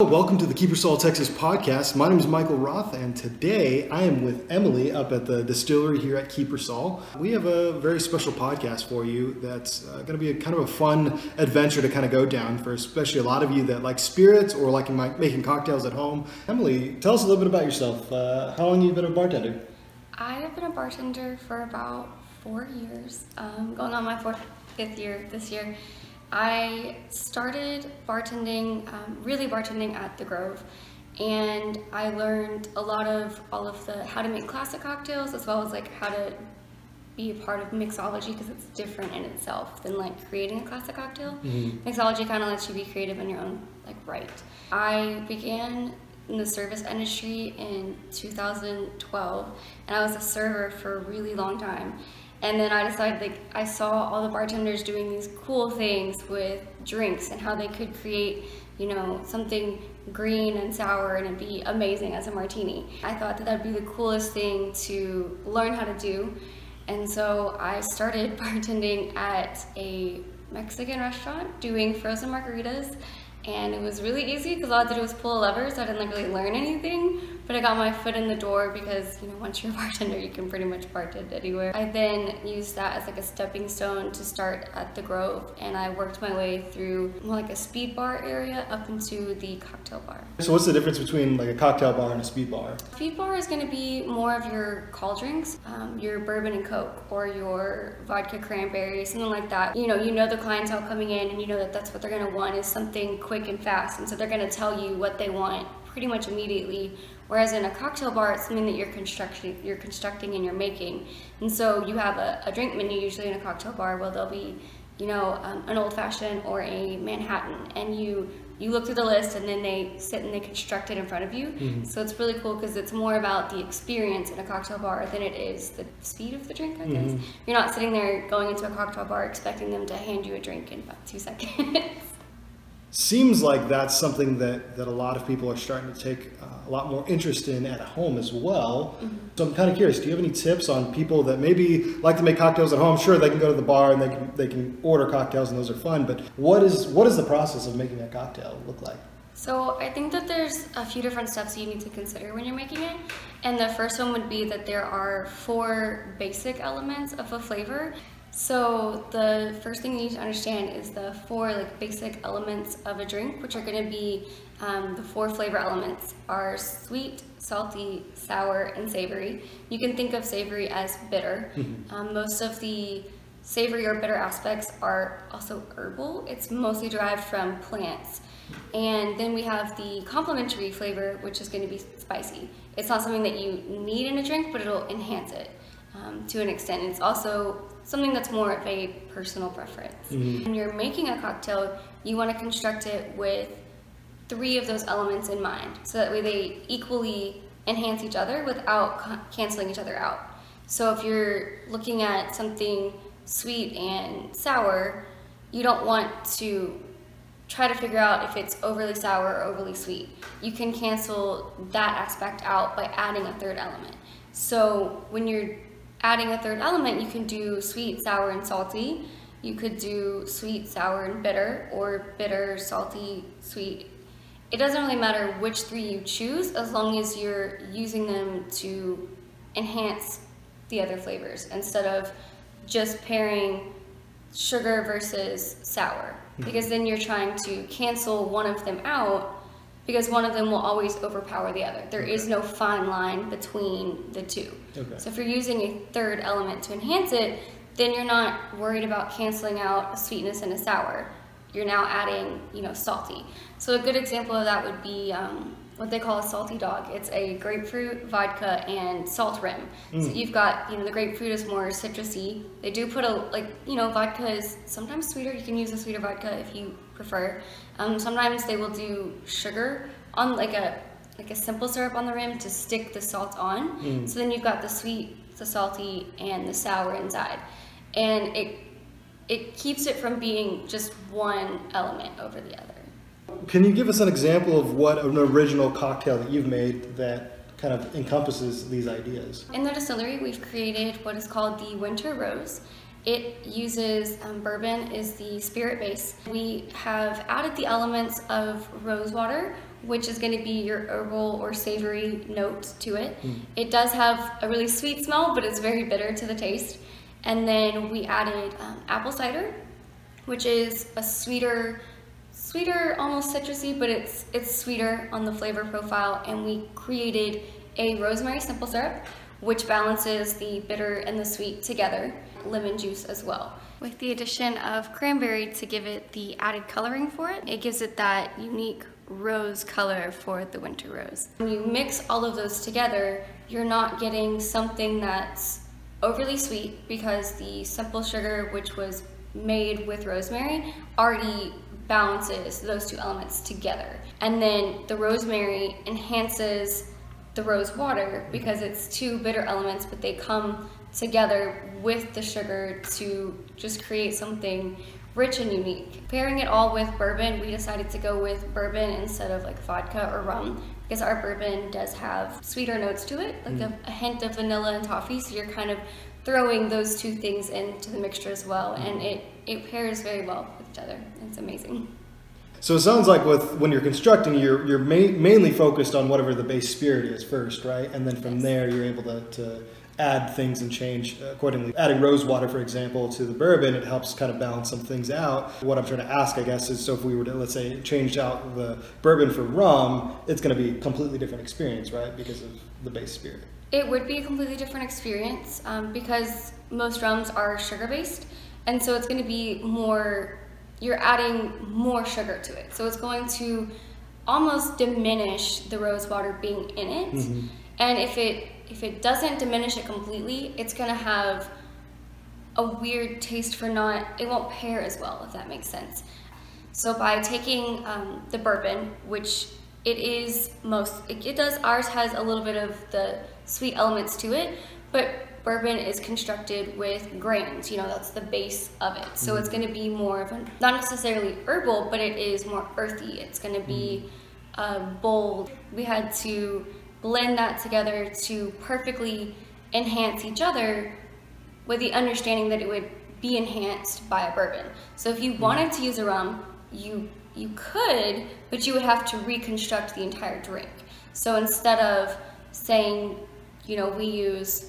Welcome to the Keep Your Soul Texas podcast. My name is Michael Roth, and today I am with Emily up at the distillery here at Keep Your Soul. We have a very special podcast for you that's going to be a kind of a fun adventure to kind of go down for especially a lot of you that like spirits or like making cocktails at home. Emily, tell us a little bit about yourself. How long have you been a bartender? I have been a bartender for about 4 years, going on my fifth year this year. I started bartending, really bartending at the Grove, and I learned a lot of how to make classic cocktails, as well as like how to be a part of mixology, because it's different in itself than like creating a classic cocktail. Mixology kind of lets you be creative in your own right. I began in the service industry in 2012, and I was a server for a really long time. And then I decided, I saw all the bartenders doing these cool things with drinks and how they could create, something green and sour and it'd be amazing as a martini. I thought that that'd be the coolest thing to learn how to do. And so I started bartending at a Mexican restaurant doing frozen margaritas. And it was really easy because all I had to do was pull a lever, so I didn't really learn anything. But I got my foot in the door because, once you're a bartender, you can pretty much bartend anywhere. I then used that as a stepping stone to start at the Grove, and I worked my way through more like a speed bar area up into the cocktail bar. So what's the difference between like a cocktail bar and a speed bar? Speed bar is going to be more of your call drinks, your bourbon and Coke, or your vodka cranberry, something like that. You know the clientele coming in, and you know that that's what they're going to want is something quick and fast, and so they're going to tell you what they want pretty much immediately. Whereas in a cocktail bar, it's something that you're constructing and you're making. And so you have a drink menu usually in a cocktail bar. Well, there'll be, an old fashioned or a Manhattan, and you look through the list, and then they sit and they construct it in front of you. So it's really cool because it's more about the experience in a cocktail bar than it is the speed of the drink, I guess. You're not sitting there going into a cocktail bar expecting them to hand you a drink in about 2 seconds. Seems like that's something that a lot of people are starting to take a lot more interest in at home as well. So I'm kind of curious, do you have any tips on people that maybe like to make cocktails at home? Sure, they can go to the bar and they can order cocktails and those are fun, but what is the process of making a cocktail look like? So I think that there's a few different steps you need to consider when you're making it. And the first one would be that there are 4 basic elements of a flavor. So the first thing you need to understand is the 4 basic elements of a drink, which are going to be the 4 flavor elements are sweet, salty, sour, and savory. You can think of savory as bitter. Most of the savory or bitter aspects are also herbal. It's mostly derived from plants. And then we have the complementary flavor, which is going to be spicy. It's not something that you need in a drink, but it'll enhance it to an extent. It's also something that's more of a personal preference. When you're making a cocktail, you want to construct it with 3 of those elements in mind, so that way they equally enhance each other without canceling each other out. So if you're looking at something sweet and sour, you don't want to try to figure out if it's overly sour or overly sweet. You can cancel that aspect out by adding a 3rd element. So when you're adding a 3rd element, you can do sweet, sour, and salty. You could do sweet, sour, and bitter, or bitter, salty, sweet. It doesn't really matter which 3 you choose, as long as you're using them to enhance the other flavors, instead of just pairing sugar versus sour. Because then you're trying to cancel one of them out, because one of them will always overpower the other. There is no fine line between the 2. So if you're using a 3rd element to enhance it, then you're not worried about canceling out a sweetness and a sour. You're now adding, salty. So a good example of that would be what they call a salty dog. It's a grapefruit, vodka, and salt rim. So you've got, the grapefruit is more citrusy. They do put vodka is sometimes sweeter. You can use a sweeter vodka if you prefer. Sometimes they will do sugar on like a simple syrup on the rim to stick the salt on. So then you've got the sweet, the salty, and the sour inside. And it keeps it from being just one element over the other. Can you give us an example of what an original cocktail that you've made that kind of encompasses these ideas? In the distillery, we've created what is called the Winter Rose. It uses bourbon is the spirit base. We have added the elements of rose water, which is going to be your herbal or savory note to it. It does have a really sweet smell, but it's very bitter to the taste. And then we added apple cider, which is a sweeter, almost citrusy, but it's sweeter on the flavor profile. And we created a rosemary simple syrup, which balances the bitter and the sweet together. Lemon juice as well, with the addition of cranberry to give it the added coloring for it. It gives it that unique rose color for the winter rose. When you mix all of those together, you're not getting something that's overly sweet, because the simple sugar, which was made with rosemary, already balances those two elements together. And then the rosemary enhances the rose water because it's two bitter elements, but they come together with the sugar to just create something rich and unique. Pairing it all with bourbon, we decided to go with bourbon instead of like vodka or rum, because our bourbon does have sweeter notes to it, like a hint of vanilla and toffee, so you're kind of throwing those two things into the mixture as well, and it pairs very well with each other. It's amazing. So it sounds like when you're constructing, you're mainly focused on whatever the base spirit is first, right? And then from there you're able to add things and change accordingly. Adding rose water, for example, to the bourbon, it helps kind of balance some things out. What I'm trying to ask, I guess, is so if we were to, let's say, change out the bourbon for rum, it's going to be a completely different experience, right? Because of the base spirit. It would be a completely different experience because most rums are sugar-based, and so it's going to be more, you're adding more sugar to it. So it's going to almost diminish the rose water being in it. And if it doesn't diminish it completely, it's going to have a weird taste for it won't pair as well, if that makes sense. So by taking the bourbon, which ours has a little bit of the sweet elements to it, but bourbon is constructed with grains, that's the base of it. So it's going to be more of not necessarily herbal, but it is more earthy. It's going to be bold. We had to blend that together to perfectly enhance each other, with the understanding that it would be enhanced by a bourbon. So if you wanted to use a rum, you could, but you would have to reconstruct the entire drink. So instead of saying, we use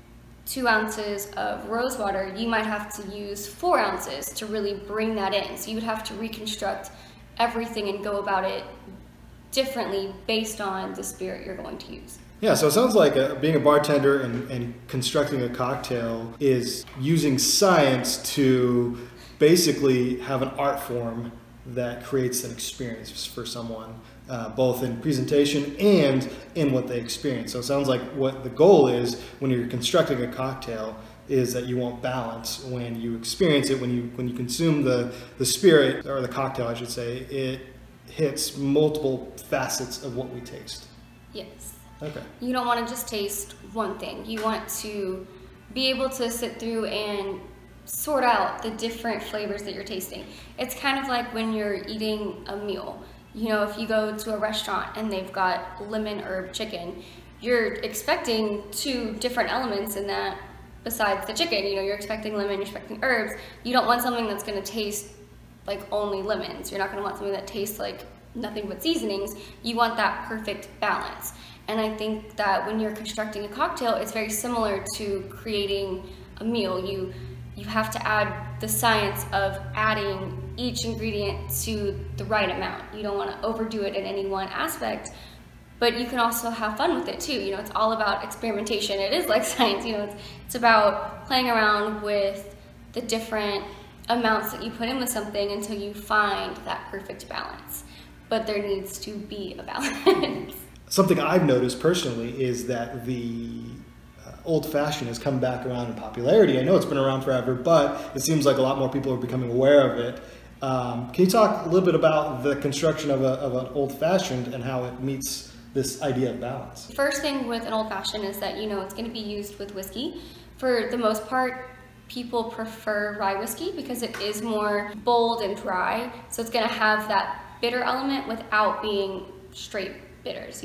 2 ounces of rose water, you might have to use 4 ounces to really bring that in. So you would have to reconstruct everything and go about it differently based on the spirit you're going to use. Yeah, so it sounds like being a bartender and constructing a cocktail is using science to basically have an art form that creates an experience for someone, both in presentation and in what they experience. So it sounds like what the goal is when you're constructing a cocktail is that you want balance when you experience it, when you consume the spirit, or the cocktail I should say, it hits multiple facets of what we taste. Yes. Okay. You don't want to just taste one thing. You want to be able to sit through and sort out the different flavors that you're tasting. It's kind of like when you're eating a meal. If you go to a restaurant and they've got lemon herb chicken, you're expecting 2 different elements in that besides the chicken. You're expecting lemon, you're expecting herbs. You don't want something that's going to taste like only lemons. You're not going to want something that tastes like nothing but seasonings. You want that perfect balance. And I think that when you're constructing a cocktail, it's very similar to creating a meal. You have to add the science of adding each ingredient to the right amount. You don't want to overdo it in any one aspect, but you can also have fun with it too. It's all about experimentation. It is like science. It's about playing around with the different amounts that you put in with something until you find that perfect balance. But there needs to be a balance. Something I've noticed personally is that the old-fashioned has come back around in popularity. I know it's been around forever, but it seems like a lot more people are becoming aware of it. Can you talk a little bit about the construction of an old-fashioned and how it meets this idea of balance? First thing with an old-fashioned is that it's going to be used with whiskey. For the most part, people prefer rye whiskey because it is more bold and dry, so it's going to have that bitter element without being straight bitters.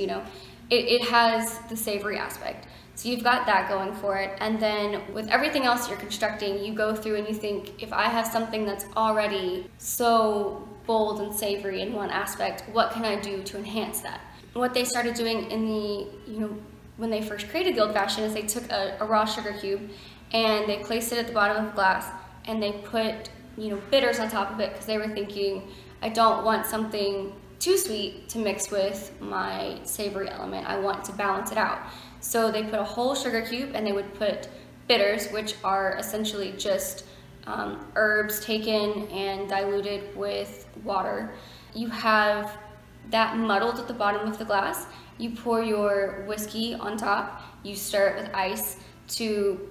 It has the savory aspect. So you've got that going for it. And then with everything else you're constructing, you go through and you think, if I have something that's already so bold and savory in one aspect. What can I do to enhance that? What they started doing in the, when they first created the Old Fashioned is they took a raw sugar cube and they placed it at the bottom of the glass and they put, bitters on top of it because they were thinking, I don't want something too sweet to mix with my savory element. I want to balance it out. So they put a whole sugar cube and they would put bitters, which are essentially just herbs taken and diluted with water. You have that muddled at the bottom of the glass. You pour your whiskey on top. You stir it with ice to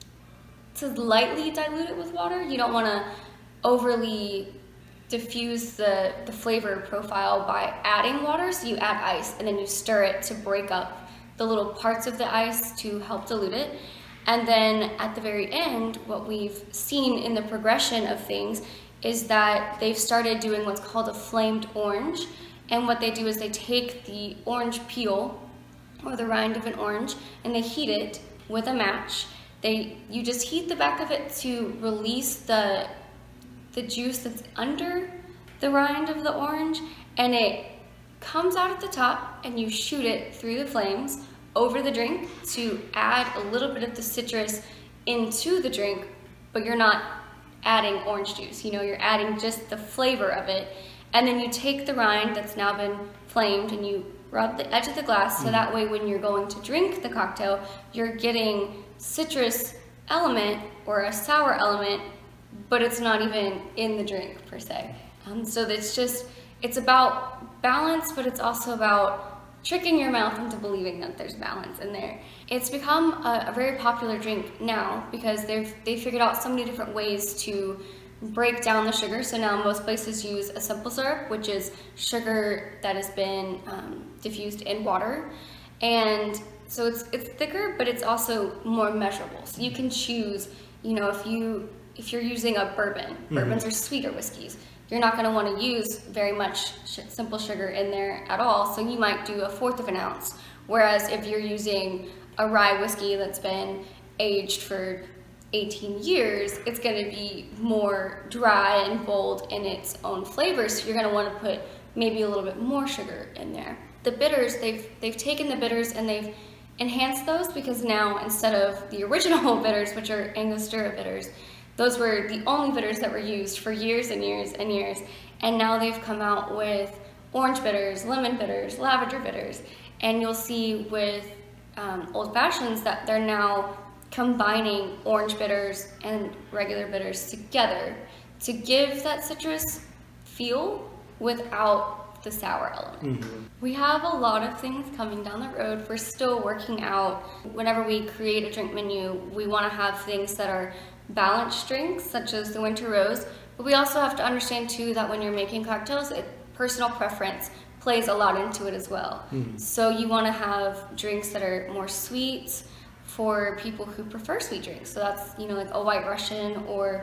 lightly dilute it with water. You don't want to overly diffuse the flavor profile by adding water, so you add ice and then you stir it to break up the little parts of the ice to help dilute it. And then at the very end, what we've seen in the progression of things is that they've started doing what's called a flamed orange. And what they do is they take the orange peel or the rind of an orange and they heat it with a match. You just heat the back of it to release the juice that's under the rind of the orange, and it comes out at the top and you shoot it through the flames over the drink to add a little bit of the citrus into the drink, but you're not adding orange juice, you're adding just the flavor of it. And then you take the rind that's now been flamed and you rub the edge of the glass so that way when you're going to drink the cocktail, you're getting citrus element or a sour element, but it's not even in the drink per se. So it's about balance, but it's also about tricking your mouth into believing that there's balance in there. It's become a very popular drink now because they figured out so many different ways to break down the sugar. So now most places use a simple syrup, which is sugar that has been diffused in water. And so it's thicker, but it's also more measurable. So you can choose, if you're using a bourbon, bourbons are sweeter whiskeys. You're not going to want to use very much simple sugar in there at all, so you might do 1/4 of an ounce. Whereas if you're using a rye whiskey that's been aged for 18 years, it's going to be more dry and bold in its own flavors, so you're going to want to put maybe a little bit more sugar in there. The bitters, they've taken the bitters and they've enhanced those because now instead of the original bitters, which are Angostura bitters, those were the only bitters that were used for years and years and years. And now they've come out with orange bitters, lemon bitters, lavender bitters. And you'll see with Old Fashions that they're now combining orange bitters and regular bitters together to give that citrus feel without the sour element. We have a lot of things coming down the road. We're still working out. Whenever we create a drink menu, we want to have things that are balanced drinks, such as the Winter Rose, but we also have to understand too that when you're making cocktails, personal preference plays a lot into it as well. So you want to have drinks that are more sweet for people who prefer sweet drinks. So that's like a White Russian or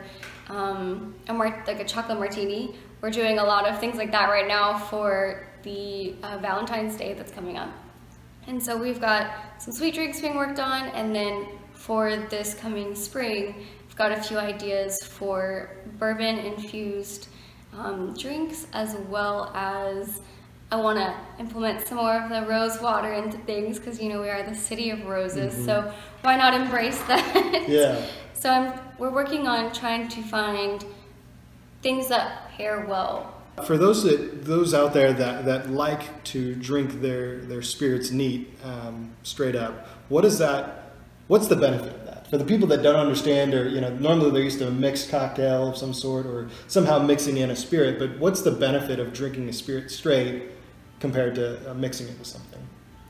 like a chocolate martini. We're doing a lot of things like that right now for the Valentine's Day that's coming up. And so we've got some sweet drinks being worked on, and then for this coming spring, we've got a few ideas for bourbon-infused drinks, as well as I want to implement some more of the rose water into things because we are the city of roses, so why not embrace that? Yeah. So we're working on trying to find things that pair well. For those out there that like to drink their spirits neat, straight up, what's the benefit of that? For the people that don't understand, or normally they're used to a mixed cocktail of some sort, or somehow mixing in a spirit, but what's the benefit of drinking a spirit straight compared to mixing it with something?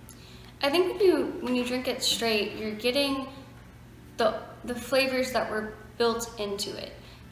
I think when you drink it straight, you're getting the flavors that were built into it.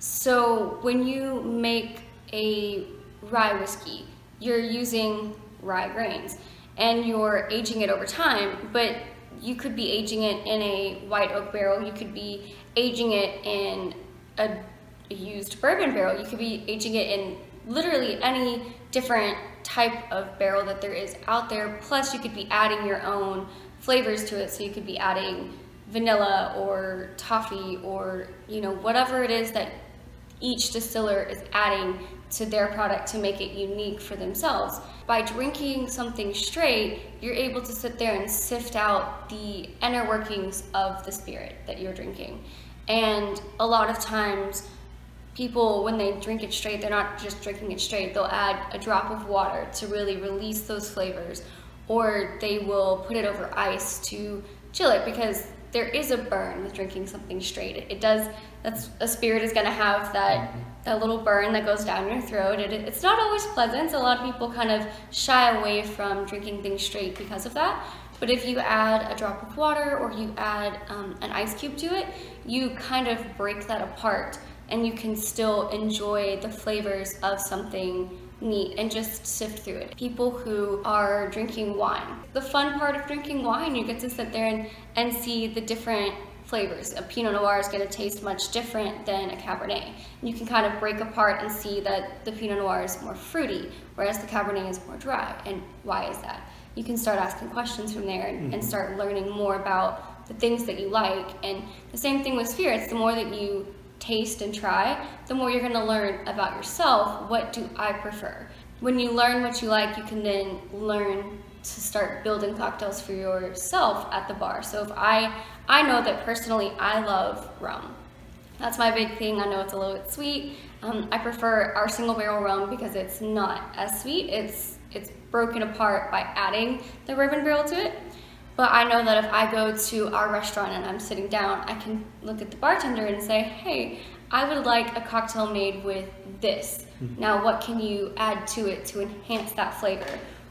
So when you make a rye whiskey, you're using rye grains and you're aging it over time, but you could be aging it in a white oak barrel, you could be aging it in a used bourbon barrel, you could be aging it in literally any different type of barrel that there is out there, plus you could be adding your own flavors to it, so you could be adding vanilla or toffee or whatever it is that each distiller is adding to their product to make it unique for themselves. By drinking something straight, you're able to sit there and sift out the inner workings of the spirit that you're drinking. And a lot of times, people, when they drink it straight, they're not just drinking it straight. They'll add a drop of water to really release those flavors, or they will put it over ice to chill it, because there is a burn with drinking something straight. It does, a spirit is going to have that little burn that goes down your throat. It's not always pleasant, so a lot of people kind of shy away from drinking things straight because of that. But if you add a drop of water, or you add an ice cube to it, you kind of break that apart, and you can still enjoy the flavors of something neat and just sift through it. People who are drinking wine, the fun part of drinking wine, you get to sit there and see the different flavors. A Pinot Noir is going to taste much different than a Cabernet. You can kind of break apart and see that the Pinot Noir is more fruity, whereas the Cabernet is more dry. And why is that? You can start asking questions from there and start learning more about the things that you like. And the same thing with spirits. The more that you taste and try, the more you're going to learn about yourself. What do I prefer? When you learn what you like, you can then learn to start building cocktails for yourself at the bar. So if I know that personally I love rum. That's my big thing. I know it's a little bit sweet. I prefer our single barrel rum because it's not as sweet. It's broken apart by adding the bourbon barrel to it. But I know that if I go to our restaurant and I'm sitting down, I can look at the bartender and say, hey, I would like a cocktail made with this. Now, what can you add to it to enhance that flavor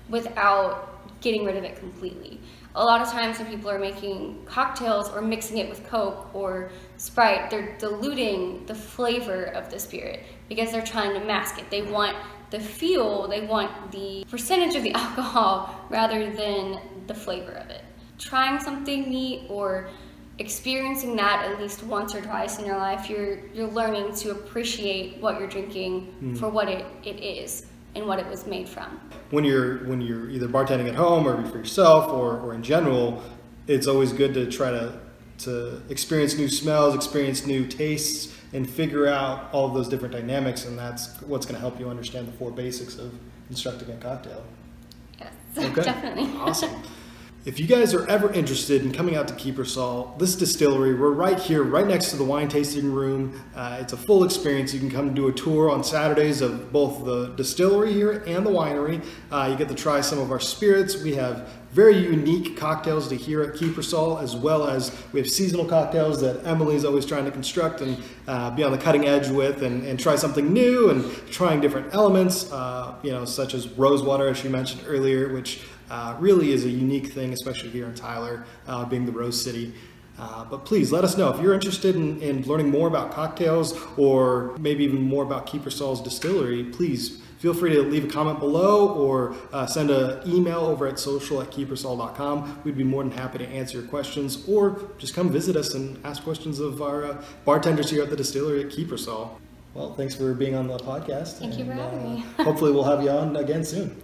without getting rid of it completely? A lot of times when people are making cocktails or mixing it with Coke or Sprite, they're diluting the flavor of the spirit because they're trying to mask it. They want the feel, they want the percentage of the alcohol rather than the flavor of it. Trying something neat or experiencing that at least once or twice in your life, you're learning to appreciate what you're drinking for what it is and what it was made from. When you're either bartending at home or for yourself or in general, it's always good to try to experience new smells, experience new tastes, and figure out all of those different dynamics, and that's what's going to help you understand the 4 basics of constructing a cocktail. Yes, okay. Definitely. Awesome. If you guys are ever interested in coming out to Kiepersol, this distillery, we're right here, right next to the wine tasting room. It's a full experience. You can come do a tour on Saturdays of both the distillery here and the winery. You get to try some of our spirits. We have very unique cocktails to here at Kiepersol, as well as we have seasonal cocktails that Emily's always trying to construct and be on the cutting edge with, and try something new and trying different elements, such as rosewater, as she mentioned earlier, which really is a unique thing, especially here in Tyler, being the Rose City. But please let us know if you're interested in learning more about cocktails, or maybe even more about Kiepersol's distillery. Please feel free to leave a comment below, or send an email over at social@kiepersol.com. We'd be more than happy to answer your questions, or just come visit us and ask questions of our bartenders here at the distillery at Kiepersol. Well, thanks for being on the podcast. Thank you for having me. Hopefully we'll have you on again soon.